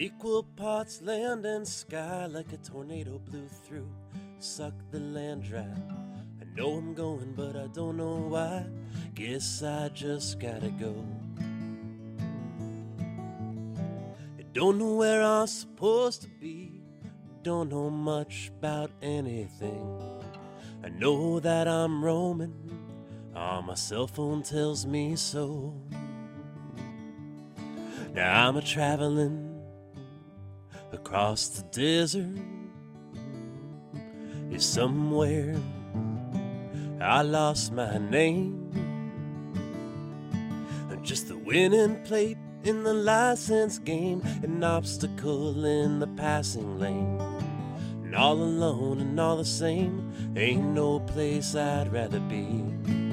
Equal parts land and sky, like a tornado blew through, sucked the land dry. I know I'm going, but I don't know why. Guess I just gotta go. I don't know where I'm supposed to be, don't know much about anything. I know that I'm roaming, my cell phone tells me so. Now I'm a-traveling across the desert, is somewhere I lost my name. I'm just the winning plate in the license game, an obstacle in the passing lane. And all alone and all the same, ain't no place I'd rather be.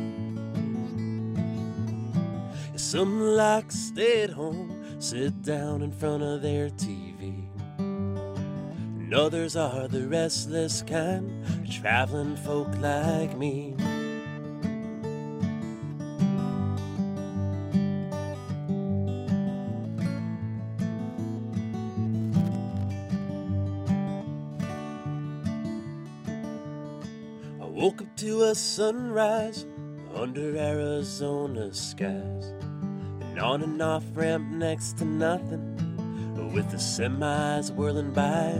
Some like stay at home, sit down in front of their TV. And others are the restless kind, traveling folk like me. I woke up to a sunrise under Arizona skies, an on and off ramp next to nothing, with the semis whirling by.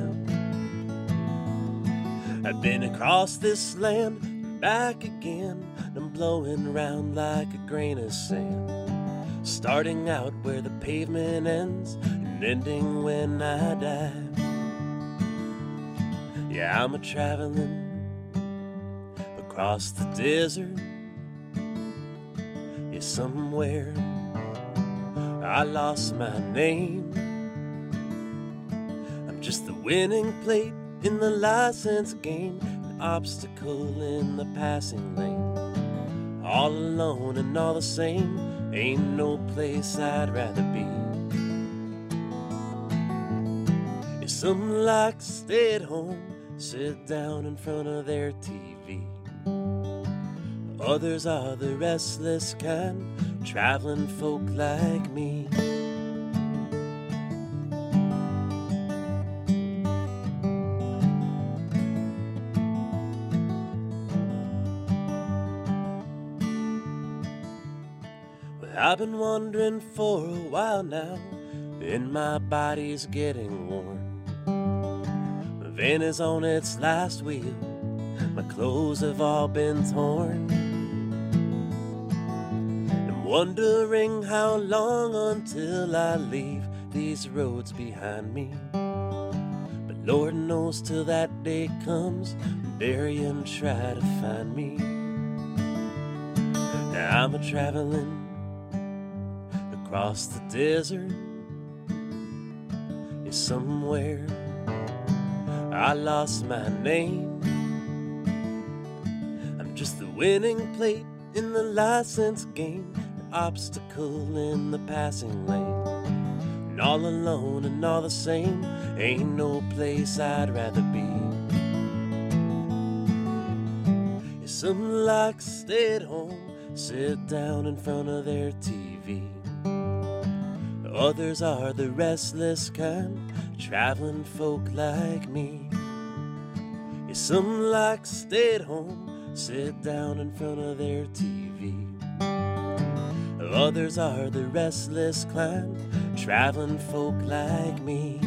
I've been across this land and back again, and I'm blowing around like a grain of sand, starting out where the pavement ends and ending when I die. Yeah, I'm a-traveling across the desert, yeah, somewhere I lost my name. I'm just the winning plate in the license game, an obstacle in the passing lane. All alone and all the same, ain't no place I'd rather be. If some like stay at home, sit down in front of their TV. Others are the restless kind, traveling folk like me. I've been wandering for a while now, and my body's getting worn. My van is on its last wheel, my clothes have all been torn. I'm wondering how long until I leave these roads behind me. But Lord knows till that day comes, bury and try to find me. Now I'm a-traveling across the desert, is somewhere I lost my name. I'm just the winning plate in the license game, an obstacle in the passing lane. And all alone and all the same, ain't no place I'd rather be. If some like stay at home, sit down in front of their TV. Others are the restless kind, traveling folk like me. Yeah, some like stay at home, sit down in front of their TV. Others are the restless kind, traveling folk like me.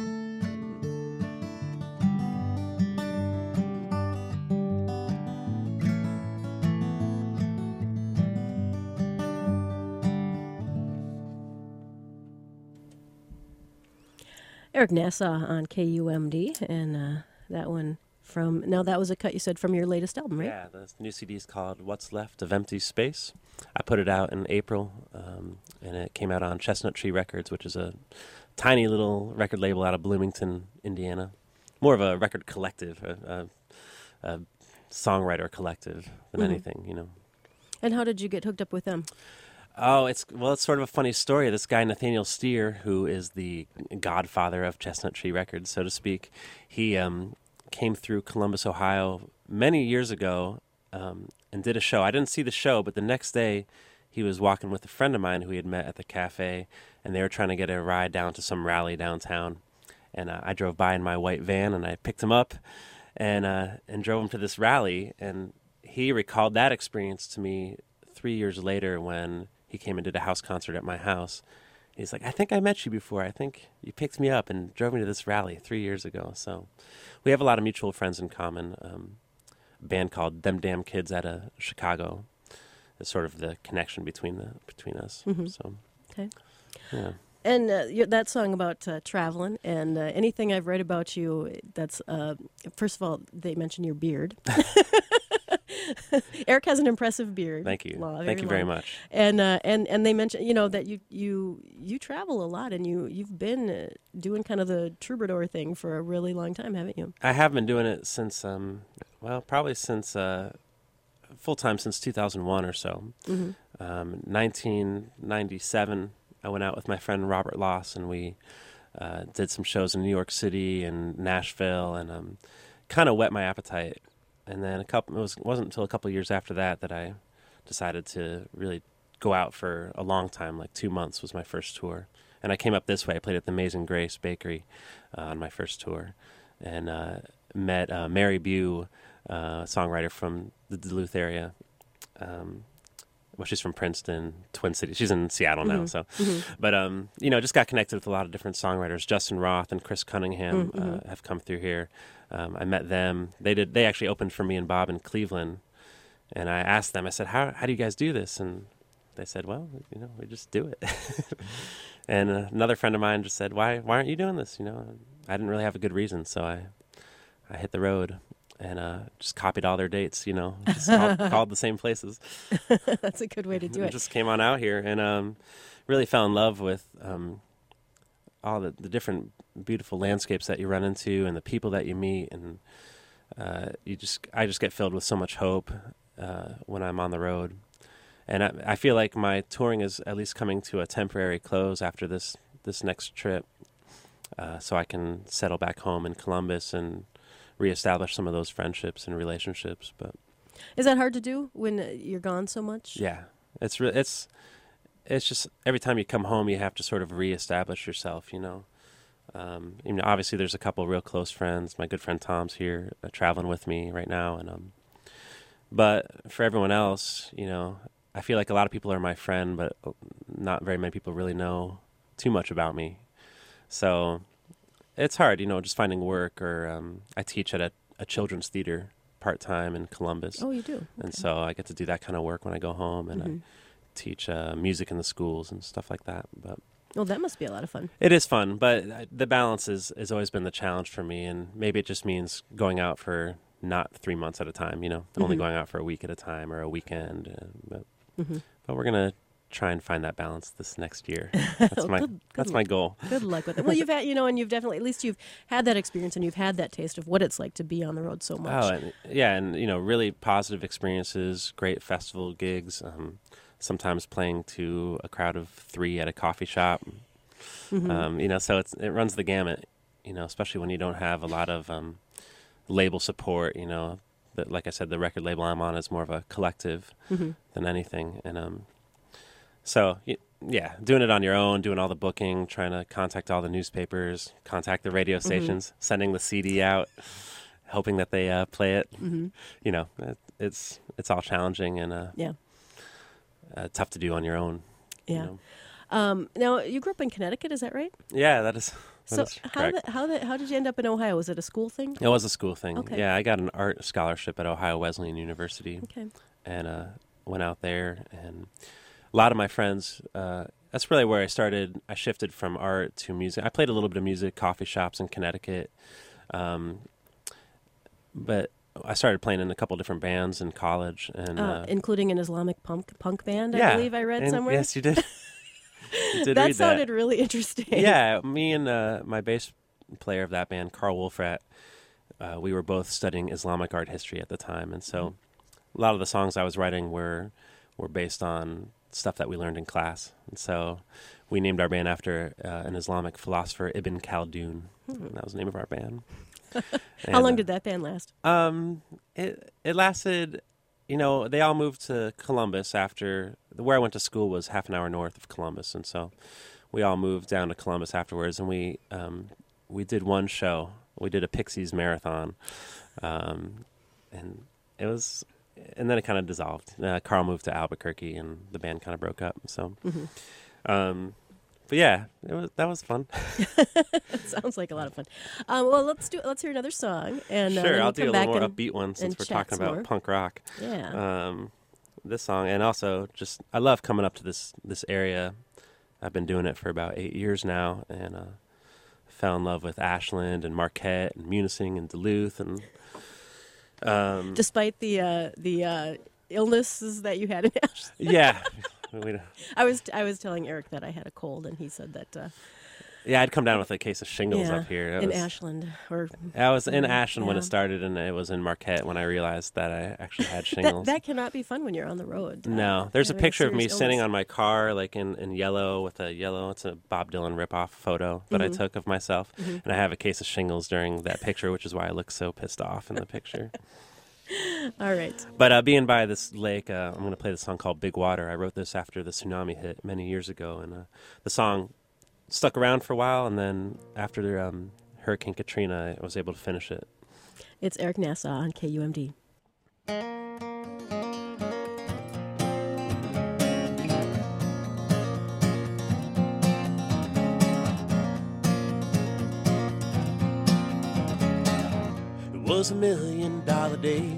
Eric Nassau on KUMD, and that one from, now that was a cut you said from your latest album, right? Yeah, the new CD is called What's Left of Empty Space. I put it out in April, and it came out on Chestnut Tree Records, which is a tiny little record label out of Bloomington, Indiana. More of a record collective, a songwriter collective than anything, you know. And how did you get hooked up with them? Oh, it's sort of a funny story. This guy, Nathaniel Steer, who is the godfather of Chestnut Tree Records, so to speak, he came through Columbus, Ohio many years ago and did a show. I didn't see the show, but the next day he was walking with a friend of mine who he had met at the cafe, and they were trying to get a ride down to some rally downtown. And I drove by in my white van, and I picked him up and drove him to this rally. And he recalled that experience to me 3 years later when he came and did a house concert at my house. He's like, I think I met you before. I think you picked me up and drove me to this rally 3 years ago. So we have a lot of mutual friends in common. A band called Them Damn Kids out of Chicago is sort of the connection between us. Mm-hmm. So, okay. Yeah. And that song about traveling, and anything I've read about you, that's, first of all, they mention your beard. Eric has an impressive beard. Thank you. Thank you very much. And they mention, that you travel a lot, and you've been doing kind of the troubadour thing for a really long time, haven't you? I have been doing it since, probably since full time since 2001 or so. Mm-hmm. 1997, I went out with my friend Robert Loss, and we did some shows in New York City and Nashville, and kind of whet my appetite. And then it wasn't until a couple of years after that I decided to really go out for a long time, like 2 months was my first tour. And I came up this way. I played at the Amazing Grace Bakery on my first tour, and met Mary Bew, a songwriter from the Duluth area. She's from Princeton, Twin Cities. She's in Seattle now, so. Mm-hmm. But, just got connected with a lot of different songwriters. Justin Roth and Chris Cunningham have come through here. I met them. They actually opened for me and Bob in Cleveland. And I asked them, I said, how do you guys do this? And they said, well, we just do it. And another friend of mine just said, why aren't you doing this? I didn't really have a good reason, so I hit the road and just copied all their dates, just called the same places. That's a good way to do it. Just came on out here and really fell in love with all the different beautiful landscapes that you run into and the people that you meet, and I just get filled with so much hope when I'm on the road. And I feel like my touring is at least coming to a temporary close after this next trip, so I can settle back home in Columbus and reestablish some of those friendships and relationships. But is that hard to do when you're gone so much? Yeah, it's just every time you come home, you have to sort of reestablish yourself. Obviously, there's a couple of real close friends. My good friend Tom's here traveling with me right now, and but for everyone else, I feel like a lot of people are my friend, but not very many people really know too much about me. So it's hard, just finding work, or I teach at a children's theater part-time in Columbus. Oh, you do? Okay. And so I get to do that kind of work when I go home, and I teach music in the schools and stuff like that. But well, that must be a lot of fun. it is fun, but the balance has always been the challenge for me, and maybe it just means going out for not 3 months at a time, only going out for a week at a time or a weekend. But we're going to try and find that balance this next year. That's my goal. Good luck with it. Well, you've had, and you've definitely, at least you've had that experience and you've had that taste of what it's like to be on the road so much. Oh, and really positive experiences, great festival gigs, sometimes playing to a crowd of 3 at a coffee shop. So it runs the gamut, especially when you don't have a lot of label support, But like I said, the record label I'm on is more of a collective than anything. And so, yeah, doing it on your own, doing all the booking, trying to contact all the newspapers, contact the radio stations, sending the CD out, hoping that they play it. It's all challenging and tough to do on your own. Yeah. Now, you grew up in Connecticut, is that right? Yeah, that is. So how did you end up in Ohio? Was it a school thing? It was a school thing. Okay. Yeah, I got an art scholarship at Ohio Wesleyan University. Okay. And went out there, and a lot of my friends, that's really where I started. I shifted from art to music. I played a little bit of music, coffee shops in Connecticut. But I started playing in a couple different bands in college. And including an Islamic punk band, yeah, I believe I read somewhere. Yes, you did. That sounded really interesting. Yeah, me and my bass player of that band, Carl Wolfrat, we were both studying Islamic art history at the time, and so a lot of the songs I was writing were based on stuff that we learned in class. And so we named our band after an Islamic philosopher, Ibn Khaldun. That was the name of our band. How long did that band last? It lasted they all moved to Columbus after where I went to school was half an hour north of Columbus, and so we all moved down to Columbus afterwards, and we did one show. We did a Pixies marathon, and it was, and then it kind of dissolved. Carl moved to Albuquerque, and the band kind of broke up. So, but yeah, that was fun. It sounds like a lot of fun. Well, let's hear another song, and sure, then I'll we'll do come a back little more and upbeat one since we're chat talking some about more. punk rock. Yeah. This song, and also just I love coming up to this area. I've been doing it for about 8 years now, and fell in love with Ashland and Marquette and Munising and Duluth, and Despite the illnesses that you had in Ashland. yeah. I was telling Eric that I had a cold, and he said that Yeah, I'd come down with a case of shingles yeah, up here. in Ashland. I was in Ashland when yeah. it started, and it was in Marquette when I realized that I actually had shingles. That cannot be fun when you're on the road. No, there's a having picture of me serious sitting illness. on my car, like in yellow with a yellow. It's a Bob Dylan ripoff photo that I took of myself, and I have a case of shingles during that picture, which is why I look so pissed off in the picture. All right. But being by this lake, I'm going to play the song called Big Water. I wrote this after the tsunami hit many years ago, and the song stuck around for a while, and then after Hurricane Katrina, I was able to finish it. It's Eric Nassau on KUMD. It was $1 million day.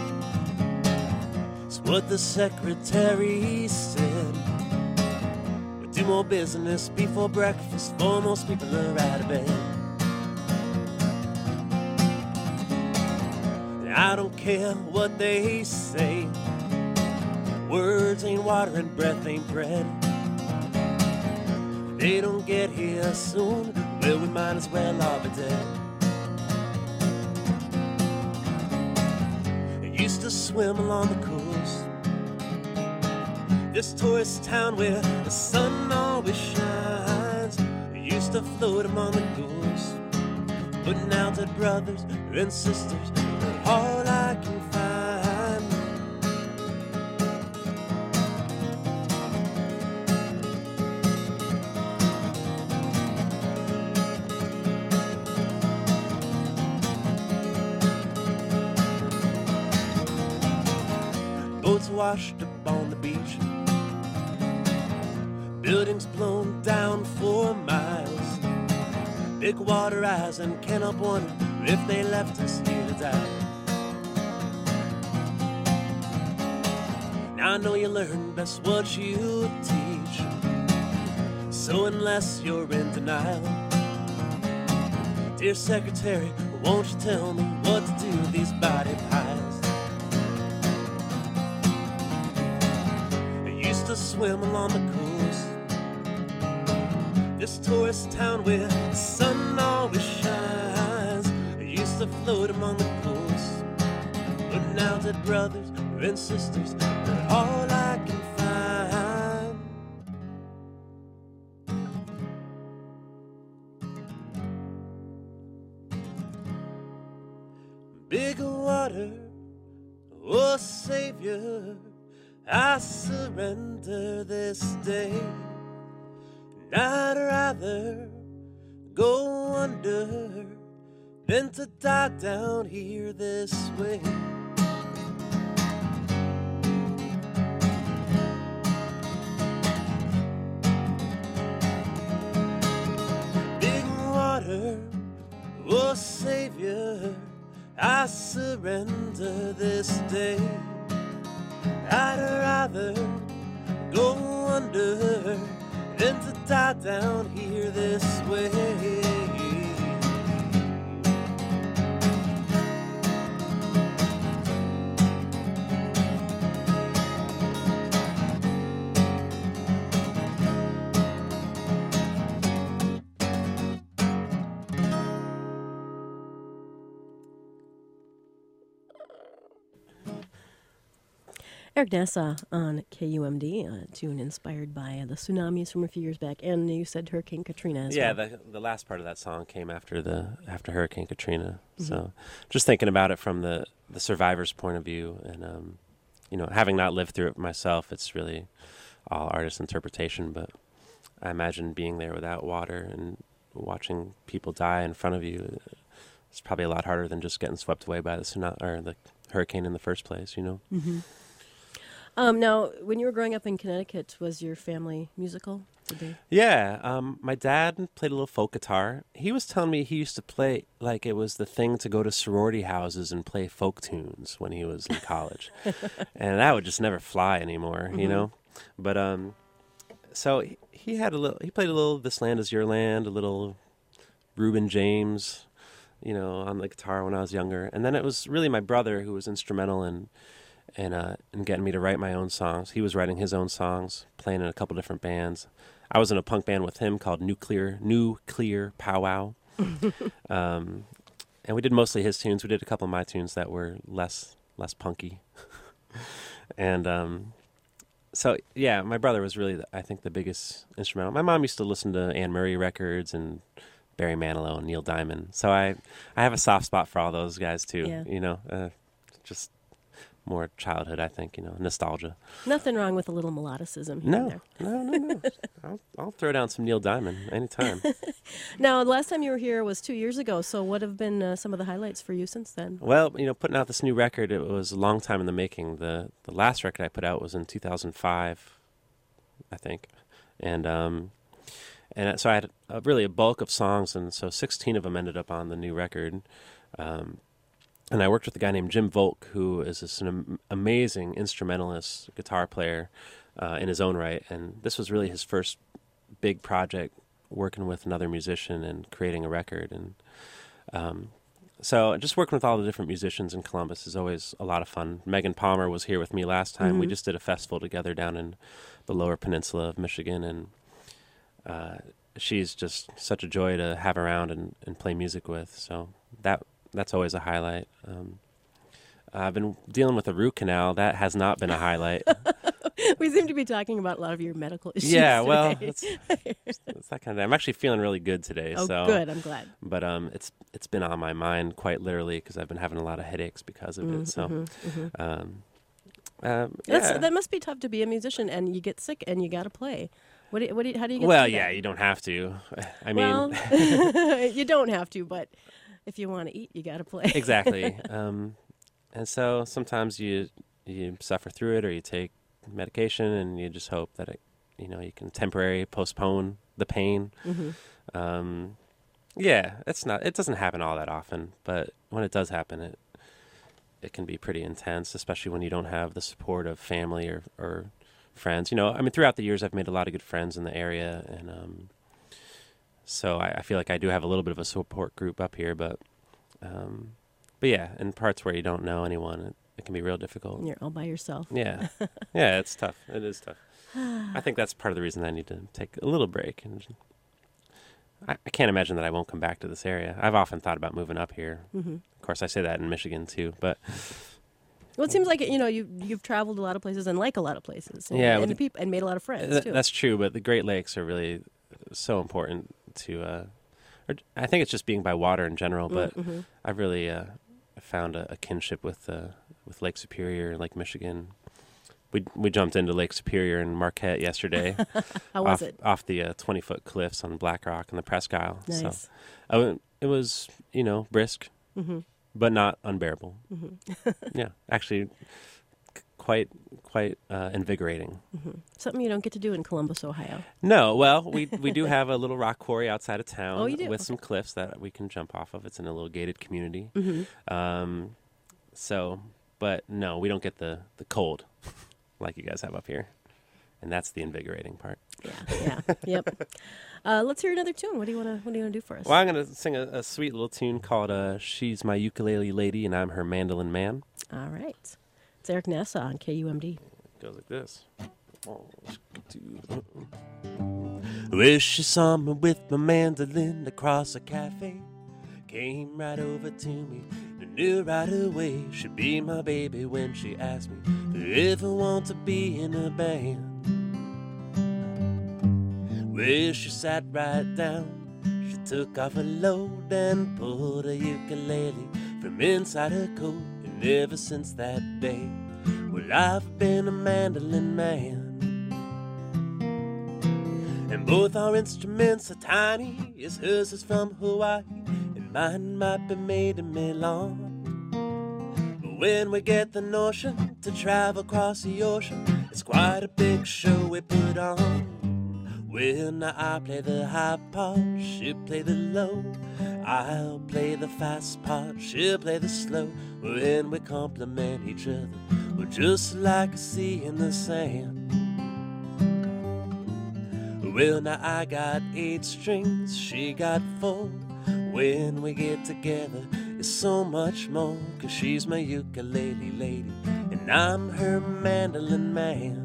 It's what the secretary said. We do more business before breakfast, for most people are out of bed. And I don't care what they say. Words ain't water and breath ain't bread. If they don't get here soon, well, we might as well all be dead. Used to swim along the coast, this tourist town where the sun always shines. I used to float among the ghosts, putting out dead brothers and sisters, all I can find. Boats washed up on the beach, buildings blown down for miles. Big water eyes and can't help wonder if they left us here to die. Now I know you learn best what you teach, so unless you're in denial, dear secretary, won't you tell me what to do with these body piles? To swim along the coast, this tourist town where the sun always shines. I used to float among the coast, but now dead brothers and sisters are all I can find. Big water, oh Savior, I surrender this day, and I'd rather go under than to die down here this way. Big water, oh Savior, I surrender this day. I'd rather go under than to die down here this way. Eric Nassau on KUMD, a tune inspired by the tsunamis from a few years back, and you said Hurricane Katrina as well. Yeah, the last part of that song came after Hurricane Katrina. So just thinking about it from the survivor's point of view, and having not lived through it myself, it's really all artist interpretation. But I imagine being there without water and watching people die in front of you, it's probably a lot harder than just getting swept away by the tsunami or the hurricane in the first place. Mm-hmm. Now, when you were growing up in Connecticut, was your family musical? Yeah, my dad played a little folk guitar. He was telling me he used to play like it was the thing to go to sorority houses and play folk tunes when he was in college. And that would just never fly anymore, But so he played a little This Land Is Your Land, a little Reuben James, on the guitar when I was younger. And then it was really my brother who was instrumental in getting me to write my own songs. He was writing his own songs, playing in a couple different bands. I was in a punk band with him called Nuclear Powwow. And we did mostly his tunes. We did a couple of my tunes that were less punky. And so, yeah, my brother was really, I think, the biggest instrumental. My mom used to listen to Anne Murray records and Barry Manilow and Neil Diamond. So I have a soft spot for all those guys, too. Yeah. Just more childhood, I think, nostalgia. Nothing wrong with a little melodicism here No. I'll throw down some Neil Diamond anytime. Now, the last time you were here was 2 years ago, so what have been some of the highlights for you since then? Well, putting out this new record, it was a long time in the making. The last record I put out was in 2005, I think. And so I had really a bulk of songs, and so 16 of them ended up on the new record. And I worked with a guy named Jim Volk, who is an amazing instrumentalist, guitar player in his own right. And this was really his first big project, working with another musician and creating a record. And so just working with all the different musicians in Columbus is always a lot of fun. Megan Palmer was here with me last time. We just did a festival together down in the Lower Peninsula of Michigan. And she's just such a joy to have around and play music with. So that's always a highlight. I've been dealing with a root canal. That has not been a highlight. We seem to be talking about a lot of your medical issues. Yeah, well, it's that kind of day. I'm actually feeling really good today. Oh, so, good. I'm glad. But it's been on my mind quite literally because I've been having a lot of headaches because of it. So, That must be tough to be a musician and you get sick and you got to play. How do you get Well, through yeah, that? you don't have to. I Well, mean, you don't have to, but if you want to eat, you got to play. Exactly. And so sometimes you suffer through it, or you take medication, and you just hope that you can temporarily postpone the pain. Yeah, it doesn't happen all that often, but when it does happen, it can be pretty intense, especially when you don't have the support of family or friends. Throughout the years, I've made a lot of good friends in the area, and so I feel like I do have a little bit of a support group up here, but yeah, in parts where you don't know anyone, it can be real difficult. You're all by yourself. Yeah. Yeah, it's tough. It is tough. I think that's part of the reason I need to take a little break. And I can't imagine that I won't come back to this area. I've often thought about moving up here. Of course, I say that in Michigan, too, but... Well, it seems like you've traveled a lot of places and like a lot of places. And made a lot of friends, too. That's true, but the Great Lakes are really so important to... I think it's just being by water in general, but I've really found a kinship with Lake Superior, Lake Michigan. We jumped into Lake Superior in Marquette yesterday. How was it? Off the 20-foot cliffs on Black Rock and the Presque Isle. Nice. So it was, brisk, but not unbearable. Yeah, actually quite invigorating. Something you don't get to do in Columbus, Ohio. No, well, we do have a little rock quarry outside of town. Oh, you do? With some cliffs that we can jump off of. It's in a little gated community. But no, we don't get the cold like you guys have up here, and that's the invigorating part. Yeah, yep. Let's hear another tune. What do you want to do for us? Well, I'm going to sing a sweet little tune called "She's My Ukulele Lady and I'm Her Mandolin Man." All right. It's Eric Nassau on KUMD. It goes like this. Well, she saw me with my mandolin across a cafe. Came right over to me, knew right away she'd be my baby when she asked me if I want to be in a band. Well, she sat right down, she took off her load and pulled a ukulele from inside her coat. And ever since that day, well, Well, I've been a mandolin man, and both our instruments are tiny. Yes, hers is from Hawaii, and mine might be made in Milan. But when we get the notion to travel across the ocean, it's quite a big show we put on. When I play the high part, she'll play the low. I'll play the fast part, she'll play the slow. When we complement each other, we're just like a sea in the sand. Well, now I got 8 strings, she got 4. When we get together, it's so much more. 'Cause she's my ukulele lady, and I'm her mandolin man.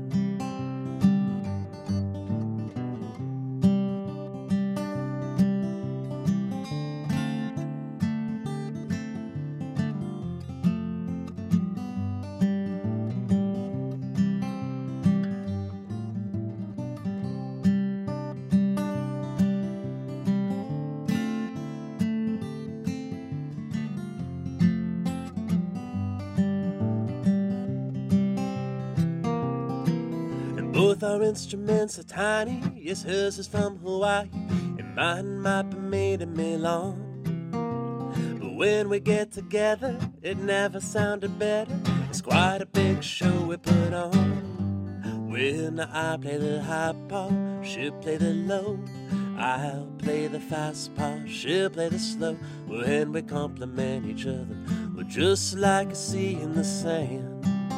Both our instruments are tiny. Yes, hers is from Hawaii, and mine might be made in Milan. But when we get together, it never sounded better. It's quite a big show we put on. When I play the high part, she'll play the low. I'll play the fast part, she'll play the slow. When we complement each other, we're just like a sea in the sand.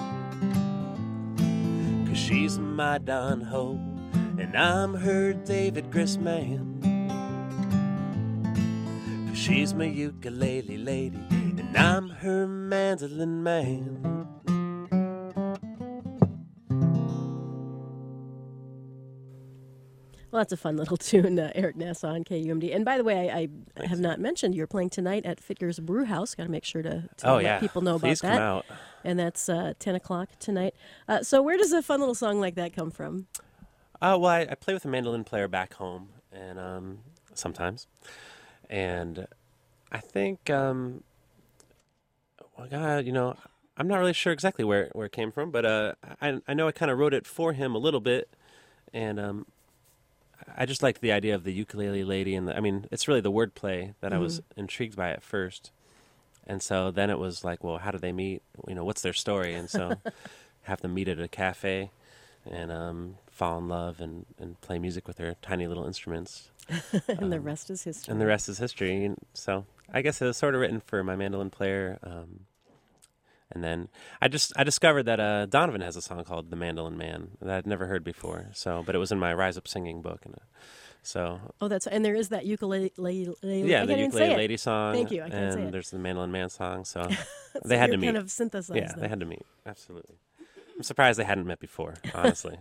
She's my Don Ho, and I'm her David Grisman. She's my ukulele lady, and I'm her mandolin man. Well, that's a fun little tune, Eric Nassau on KUMD. And by the way, I have not mentioned you're playing tonight at Fitger's Brew House. Got to make sure to let people know Please about that. Come out. And that's 10 o'clock tonight. So where does a fun little song like that come from? Well, I play with a mandolin player back home, and sometimes. And I think, I'm not really sure exactly where it came from, but I know I kind of wrote it for him a little bit, and I just liked the idea of the ukulele lady, and it's really the wordplay that I was intrigued by at first. And so then it was like, well, how do they meet? What's their story? And so have them meet at a cafe and fall in love and play music with their tiny little instruments. And the rest is history. And the rest is history. And so I guess it was sort of written for my mandolin player. And then I discovered that Donovan has a song called "The Mandolin Man" that I'd never heard before. But it was in my Rise Up Singing book, and and there is that ukulele yeah, the ukulele lady song. Thank you, I can't say it. And there's the Mandolin Man song. So so they had to meet. Kind of synthesized. Yeah, they had to meet. Absolutely. I'm surprised they hadn't met before, honestly.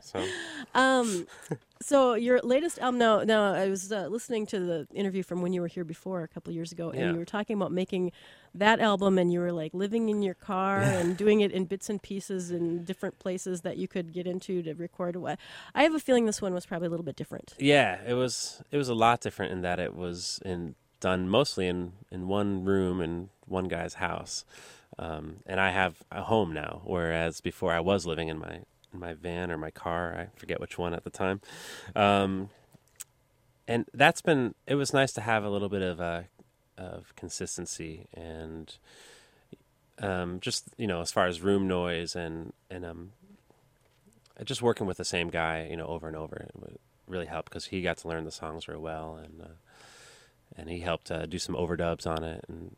So your latest album. Now I was listening to the interview from when you were here before a couple of years ago, and you were talking about making that album, and you were like living in your car and doing it in bits and pieces in different places that you could get into to record. I have a feeling this one was probably a little bit different. Yeah, it was a lot different in that it was done mostly in one room in one guy's house. And I have a home now, whereas before I was living in my van or my car. I forget which one at the time. And it was nice to have a little bit of consistency and just, as far as room noise and just working with the same guy, over and over. It really helped because he got to learn the songs real well, and he helped do some overdubs on it. And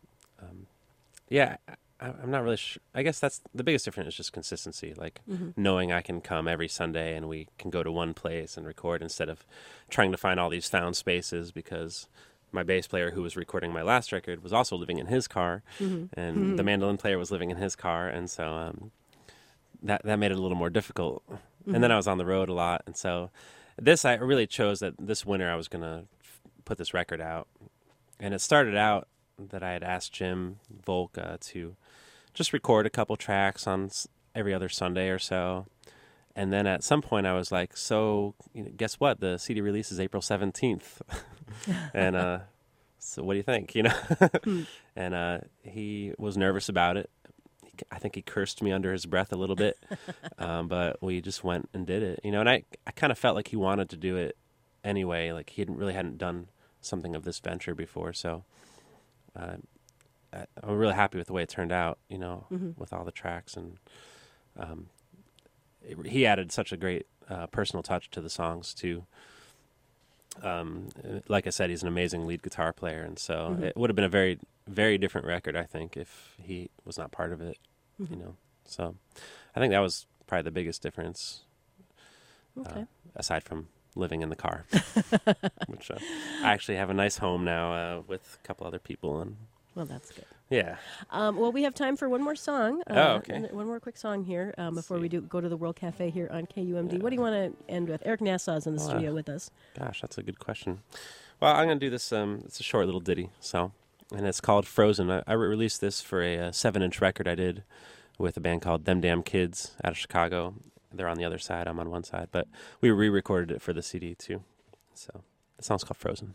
I'm not really sure. I guess that's the biggest difference is just consistency, like knowing I can come every Sunday and we can go to one place and record instead of trying to find all these found spaces, because my bass player who was recording my last record was also living in his car, and the mandolin player was living in his car, and so that made it a little more difficult. And then I was on the road a lot, and so I really chose that this winter I was going to put this record out. And it started out that I had asked Jim Volk to just record a couple tracks on every other Sunday or so. And then at some point I was like, so guess what? The CD release is April 17th. And so what do you think? And he was nervous about it. He I think he cursed me under his breath a little bit, but we just went and did it. And I kind of felt like he wanted to do it anyway. Like he hadn't done something of this venture before, so I'm really happy with the way it turned out. With all the tracks, and he added such a great personal touch to the songs too. Like I said, he's an amazing lead guitar player, and so it would have been a very, very different record, I think, if he was not part of it. So I think that was probably the biggest difference. Okay. Aside from living in the car, which I actually have a nice home now with a couple other people, and well, that's good. Yeah. Well, we have time for one more song. Okay. One more quick song here before we go to the World Cafe here on KUMD. Yeah. What do you want to end with? Eric Nassau's in the studio with us. Gosh, that's a good question. Well, I'm going to do this. It's a short little ditty, and it's called Frozen. I released this for a 7-inch record I did with a band called Them Damn Kids out of Chicago. They're on the other side. I'm on one side. But we re-recorded it for the CD, too. So the song's called Frozen.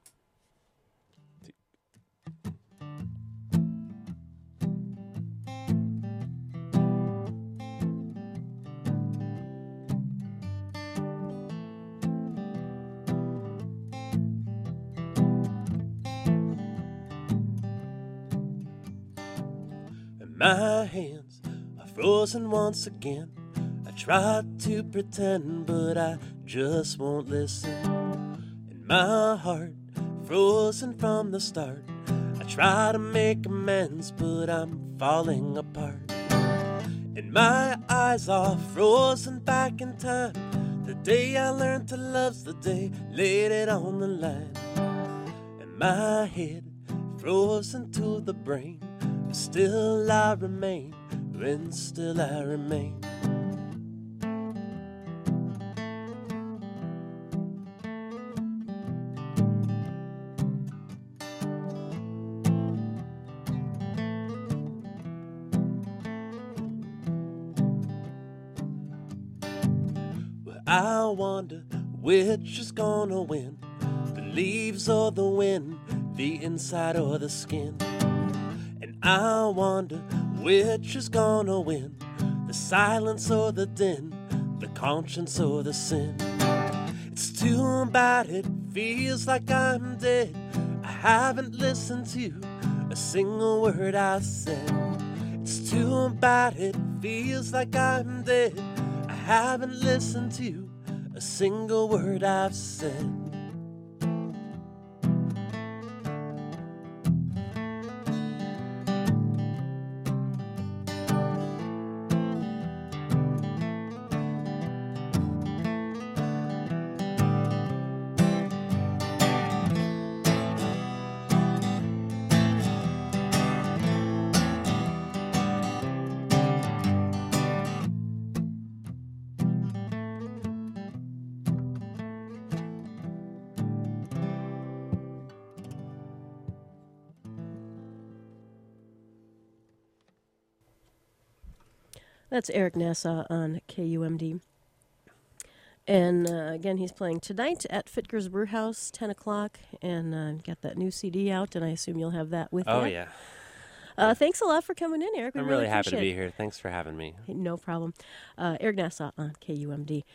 My hands are frozen once again. I tried to pretend, but I just won't listen. And my heart frozen from the start. I try to make amends, but I'm falling apart. And my eyes are frozen back in time. The day I learned to love's the day, laid it on the line. And my head frozen to the brain. Still I remain, and still I remain. Well, I wonder which is gonna win, the leaves or the wind, the inside or the skin. I wonder which is gonna win, the silence or the din, the conscience or the sin. It's too bad it feels like I'm dead. I haven't listened to a single word I said. It's too bad it feels like I'm dead. I haven't listened to a single word I've said. That's Eric Nassau on KUMD. And again, he's playing tonight at Fitger's Brewhouse, 10 o'clock, and got that new CD out, and I assume you'll have that with you. Oh, yeah. Thanks a lot for coming in, Eric. I'm really happy to be here. Thanks for having me. No problem. Eric Nassau on KUMD.